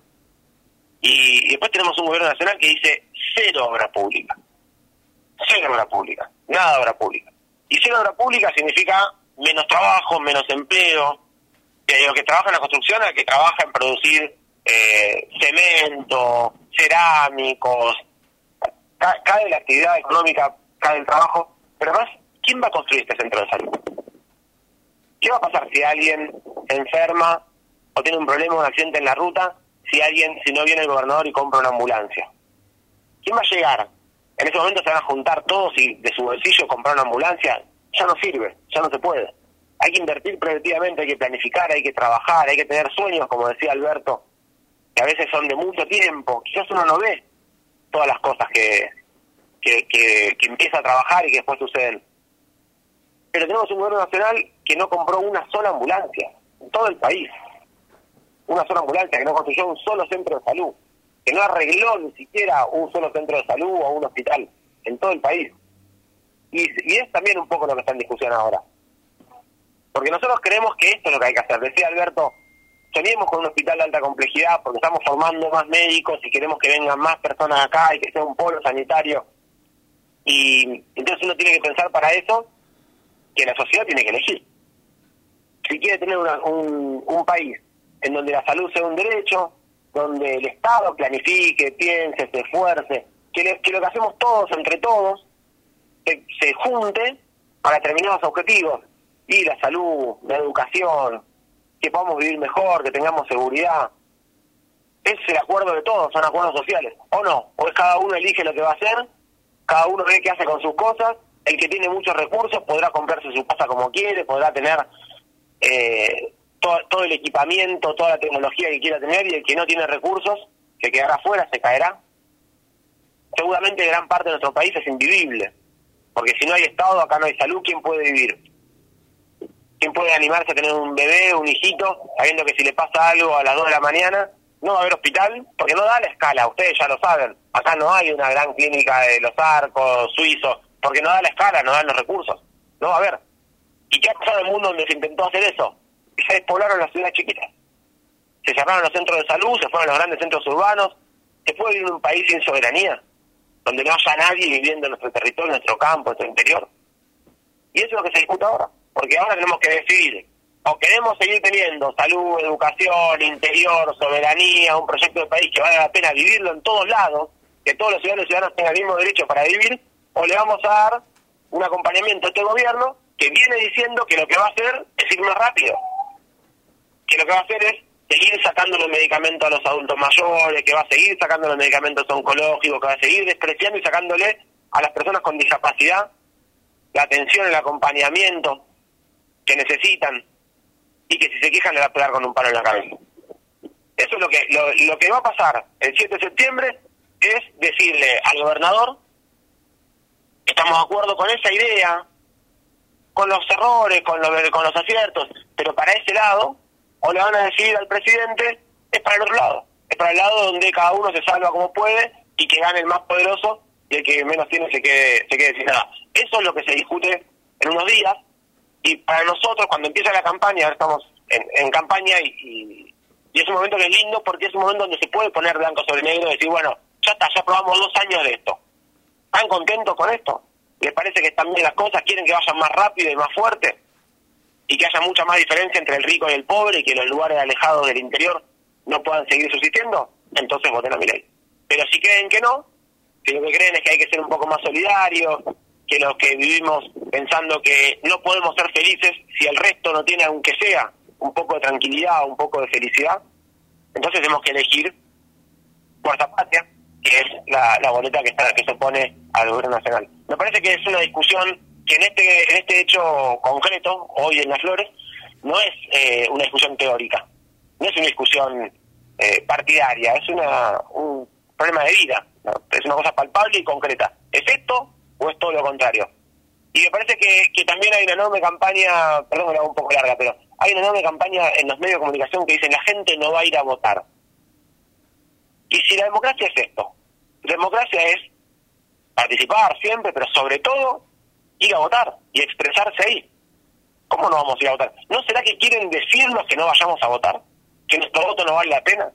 Y después tenemos un gobierno nacional que dice cero obra pública, nada de obra pública. Y cero obra pública significa menos trabajo, menos empleo, lo que trabaja en la construcción al que trabaja en producir cemento, cerámicos, cae la actividad económica, cae el trabajo, pero además, ¿quién va a construir este centro de salud? ¿Qué va a pasar si alguien se enferma o tiene un problema, un accidente en la ruta, si no viene el gobernador y compra una ambulancia? ¿Quién va a llegar? En ese momento se van a juntar todos y de su bolsillo comprar una ambulancia. Ya no sirve, ya no se puede. Hay que invertir preventivamente, hay que planificar, hay que trabajar, hay que tener sueños, como decía Alberto, que a veces son de mucho tiempo. Quizás uno no ve todas las cosas que empieza a trabajar y que después suceden. Pero tenemos un gobierno nacional que no compró una sola ambulancia en todo el país. Una sola ambulancia, que no construyó un solo centro de salud, que no arregló ni siquiera un solo centro de salud o un hospital en todo el país. Y es también un poco lo que está en discusión ahora. Porque nosotros creemos que esto es lo que hay que hacer. Decía Alberto, soñemos con un hospital de alta complejidad porque estamos formando más médicos y queremos que vengan más personas acá y que sea un polo sanitario. Y entonces uno tiene que pensar para eso que la sociedad tiene que elegir. Si quiere tener un país en donde la salud sea un derecho, donde el Estado planifique, piense, se esfuerce, que lo que hacemos todos, entre todos, se junte para determinados objetivos, y la salud, la educación, que podamos vivir mejor, que tengamos seguridad. Es el acuerdo de todos, son acuerdos sociales, ¿o no? O es cada uno elige lo que va a hacer, cada uno ve qué hace con sus cosas, el que tiene muchos recursos podrá comprarse su casa como quiere, podrá tener todo el equipamiento, toda la tecnología que quiera tener, y el que no tiene recursos, se quedará afuera, se caerá. Seguramente gran parte de nuestro país es invivible, porque si no hay Estado, acá no hay salud, ¿quién puede vivir? ¿Quién puede animarse a tener un bebé, un hijito, sabiendo que si le pasa algo a las 2 de la mañana, no va a haber hospital? Porque no da la escala, ustedes ya lo saben. Acá no hay una gran clínica de los Arcos, suizos, porque no da la escala, no dan los recursos. No va a haber. ¿Y qué ha pasado en el mundo donde se intentó hacer eso? Se despoblaron las ciudades chiquitas. Se cerraron los centros de salud, se fueron los grandes centros urbanos. ¿Se puede vivir en un país sin soberanía? Donde no haya nadie viviendo en nuestro territorio, en nuestro campo, en nuestro interior. Y eso es lo que se disputa ahora. Porque ahora tenemos que decidir, o queremos seguir teniendo salud, educación, interior, soberanía, un proyecto de país que vale la pena vivirlo en todos lados, que todos los ciudadanos y ciudadanas tengan el mismo derecho para vivir, o le vamos a dar un acompañamiento a este gobierno que viene diciendo que lo que va a hacer es ir más rápido, que lo que va a hacer es seguir sacando los medicamentos a los adultos mayores, que va a seguir sacando los medicamentos oncológicos, que va a seguir despreciando y sacándole a las personas con discapacidad la atención, el acompañamiento que necesitan, y que si se quejan le va a pegar con un palo en la cabeza. Eso es lo que va a pasar el 7 de septiembre, es decirle al gobernador, estamos de acuerdo con esa idea, con los errores, con los aciertos, pero para ese lado, o le van a decir al presidente, es para el otro lado, es para el lado donde cada uno se salva como puede, y que gane el más poderoso, y el que menos tiene se quede sin nada. Eso es lo que se discute en unos días. Y para nosotros, cuando empieza la campaña, ahora estamos en campaña y es un momento que es lindo, porque es un momento donde se puede poner blanco sobre negro y decir, bueno, ya está, ya probamos 2 años de esto. ¿Están contentos con esto? ¿Les parece que están bien las cosas? ¿Quieren que vayan más rápido y más fuerte? ¿Y que haya mucha más diferencia entre el rico y el pobre, y que los lugares alejados del interior no puedan seguir subsistiendo? Entonces voten a Milei. Pero si creen que no, si lo que creen es que hay que ser un poco más solidarios, que los que vivimos pensando que no podemos ser felices si el resto no tiene, aunque sea, un poco de tranquilidad, un poco de felicidad, entonces tenemos que elegir Fuerza Patria, que es la boleta que se opone al gobierno nacional. Me parece que es una discusión que en este hecho concreto, hoy en Las Flores, no es una discusión teórica, no es una discusión partidaria, es un problema de vida, ¿no? Es una cosa palpable y concreta. ¿Es esto o es todo lo contrario? Y me parece que también hay una enorme campaña, perdón que la hago un poco larga, pero hay una enorme campaña en los medios de comunicación que dicen la gente no va a ir a votar. Y si la democracia es esto, la democracia es participar siempre, pero sobre todo ir a votar y expresarse ahí. ¿Cómo no vamos a ir a votar? ¿No será que quieren decirnos que no vayamos a votar? ¿Que nuestro voto no vale la pena?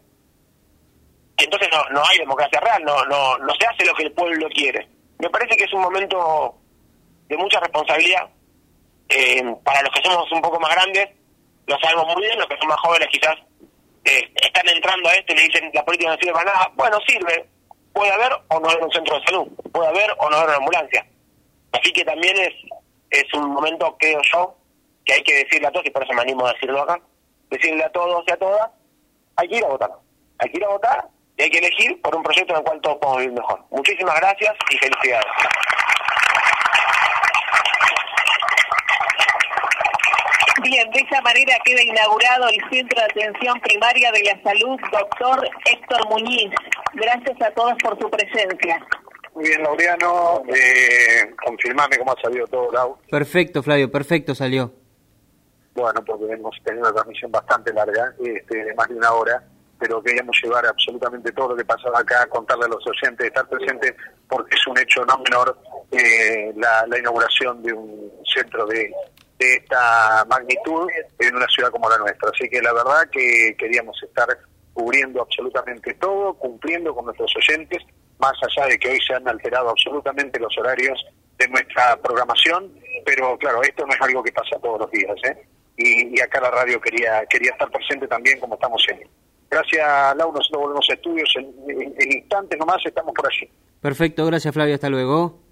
Y entonces no hay democracia real, no se hace lo que el pueblo quiere. Me parece que es un momento de mucha responsabilidad. Para los que somos un poco más grandes, lo sabemos muy bien, los que son más jóvenes quizás están entrando a esto y le dicen la política no sirve para nada. Bueno, sirve. Puede haber o no haber un centro de salud, puede haber o no haber una ambulancia. Así que también es un momento, creo yo, que hay que decirle a todos, y por eso me animo a decirlo acá, decirle a todos y a todas, hay que ir a votar. Hay que ir a votar y hay que elegir por un proyecto en el cual todos podemos vivir mejor. Muchísimas gracias y felicidades. Bien, de esa manera queda inaugurado el Centro de Atención Primaria de la Salud, doctor Héctor Muñiz. Gracias a todos por su presencia. Muy bien, Laureano, confirmame cómo ha salido todo, Lau. Perfecto, Flavio, perfecto salió. Bueno, porque hemos tenido una transmisión bastante larga, de más de 1 hora, pero queríamos llevar absolutamente todo lo que pasaba acá, contarle a los oyentes, estar presentes, porque es un hecho no menor la inauguración de un centro de esta magnitud en una ciudad como la nuestra. Así que la verdad que queríamos estar cubriendo absolutamente todo, cumpliendo con nuestros oyentes, más allá de que hoy se han alterado absolutamente los horarios de nuestra programación, pero claro, esto no es algo que pasa todos los días, y acá la radio quería estar presente también como estamos en él. Gracias, Lau, nosotros volvemos a estudios en instantes nomás, estamos por allí. Perfecto, gracias Flavio, hasta luego.